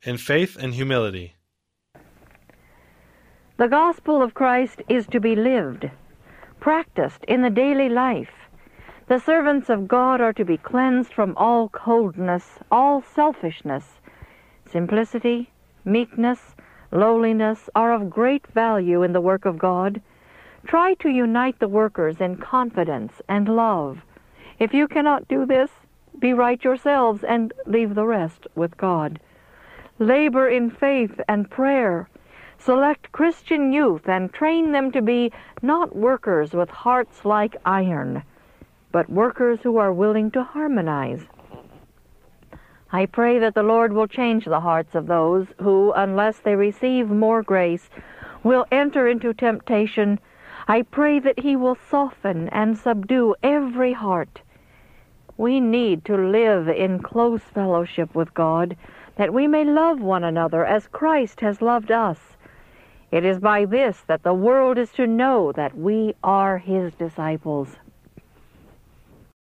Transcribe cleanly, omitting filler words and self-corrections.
in faith and humility. The gospel of Christ is to be lived, practiced in the daily life. The servants of God are to be cleansed from all coldness, all selfishness. Simplicity, meekness, lowliness are of great value in the work of God. Try to unite the workers in confidence and love. If you cannot do this, be right yourselves and leave the rest with God. Labor in faith and prayer. Select Christian youth and train them to be not workers with hearts like iron, but workers who are willing to harmonize. I pray that the Lord will change the hearts of those who, unless they receive more grace, will enter into temptation. I pray that He will soften and subdue every heart. We need to live in close fellowship with God, that we may love one another as Christ has loved us. It is by this that the world is to know that we are His disciples.